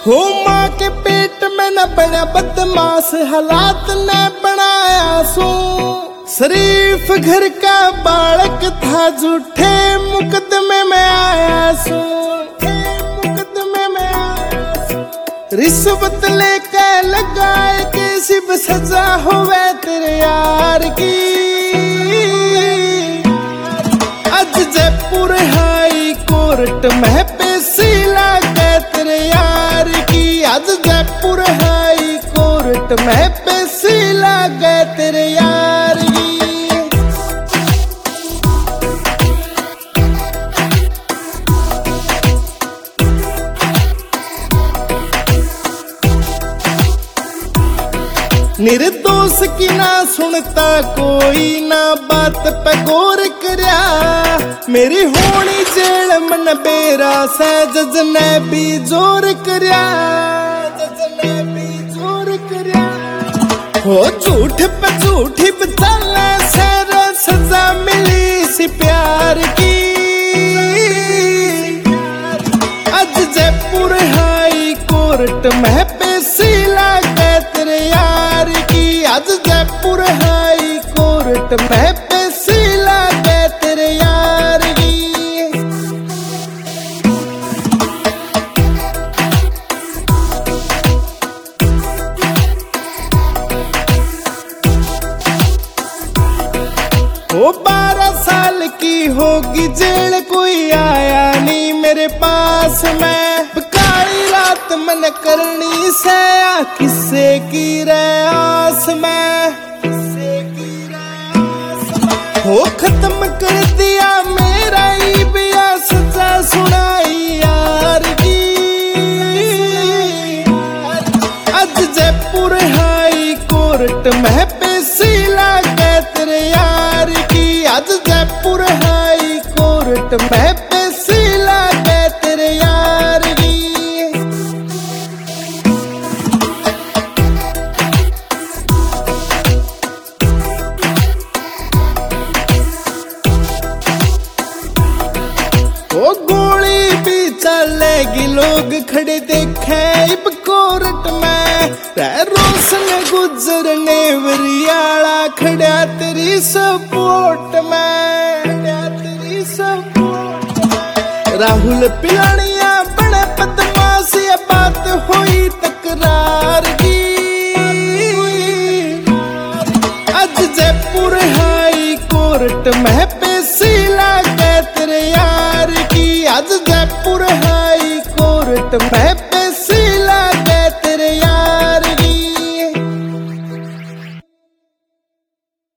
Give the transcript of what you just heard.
हो माँ के पेट में न बना बदमाश, हालात ने बनाया सू। शरीफ घर का बालक था, झूठे मुकदमे में आया सू। रिश्वत लेकर लगाए कि शिव सजा होवे तेरे यार की। आज जयपुर हाई कोर्ट में पेशी लागे तेरे यार की। आज जयपुर हाई कोर्ट में पेशी लागे तेरे यार की। निर्दोष की ना सुनता कोई, ना बात पे गौर करया। मेरी होनी जेल मन बेरा से जज ने भी जोर करया। जज ने भी जोर करया। हो झूठ पे झूठी बचाला सर, सजा मिली सी प्यार की। आज जयपुर हाई कोर्ट में पेशी लागे तेरे यार की। आज जयपुर हाई कोर्ट में पेशी लागे तेरे यार की। वो 12 साल की होगी जेल, कोई आया नहीं मेरे पास में। रात मन करनी से किससे की आस में। हो खत्म कर दिया मेरा ही बिया, सजा सुनाई यार की। आज जयपुर हाई कोर्ट में पेशी लागे तेरे यार की। आज जयपुर हाई कोर्ट में पेशी लागे तेरे यार की। वो गोली भी चलेगी, लोग खड़े देखे इब कोर्ट में। रोशन गुजरने वरियाला खड़ा तेरी सपोर्ट में। तेरी सपोर्ट में। राहुल पिलानिया बड़े बदमाश, ये बात हुई तकरार की। आज जयपुर हाई कोर्ट में पेशी लागे तेरे यार की। आज जयपुर हाई कोर्ट में